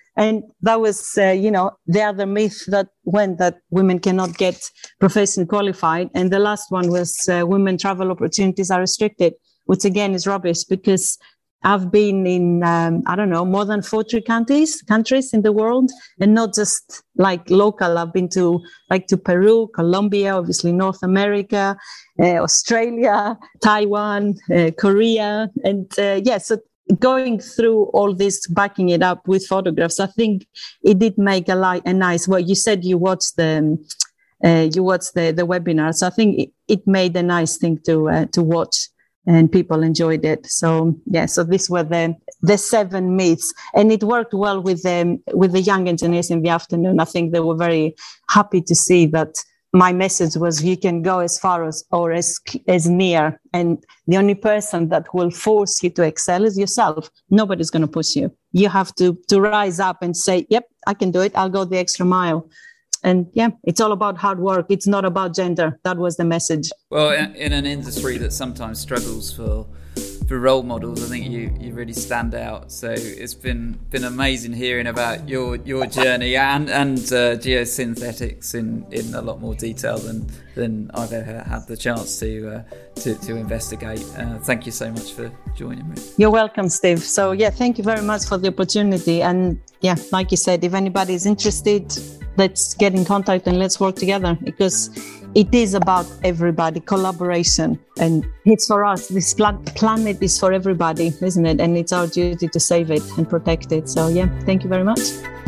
And that was, the other myth that went that women cannot get professionally qualified. And the last one was women travel opportunities are restricted, which again is rubbish, because I've been in, more than 40 countries in the world, and not just like local. I've been to Peru, Colombia, obviously North America, Australia, Taiwan, Korea. And so going through all this, backing it up with photographs, I think it did make a nice, well, you said you watched the webinar. So I think it made a nice thing to watch. And people enjoyed it. So these were the 7 myths, and it worked well with the young engineers in the afternoon. I think they were very happy to see that my message was you can go as far as near, and the only person that will force you to excel is yourself. Nobody's going to push you. You have to rise up and say, "Yep, I can do it. I'll go the extra mile." And it's all about hard work. It's not about gender. That was the message. Well, in an industry that sometimes struggles for role models, I think you really stand out. So it's been amazing hearing about your journey and geosynthetics in a lot more detail than I've ever had the chance to investigate. Thank you so much for joining me. You're welcome, Steve. So thank you very much for the opportunity. And like you said, if anybody is interested, let's get in contact and let's work together, because it is about everybody, collaboration. And it's for us. This planet is for everybody, isn't it? And it's our duty to save it and protect it. So thank you very much.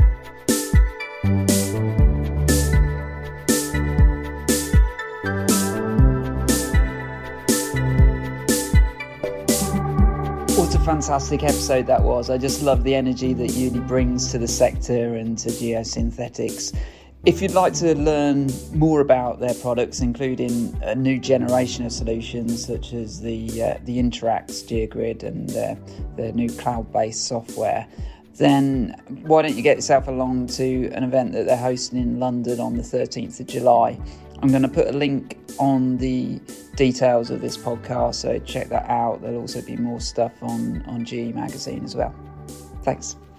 What a fantastic episode that was. I just love the energy that Yuli brings to the sector and to geosynthetics. If you'd like to learn more about their products, including a new generation of solutions such as the Interax GeoGrid and their new cloud-based software, then why don't you get yourself along to an event that they're hosting in London on the 13th of July. I'm going to put a link on the details of this podcast, so check that out. There'll also be more stuff on GE Magazine as well. Thanks.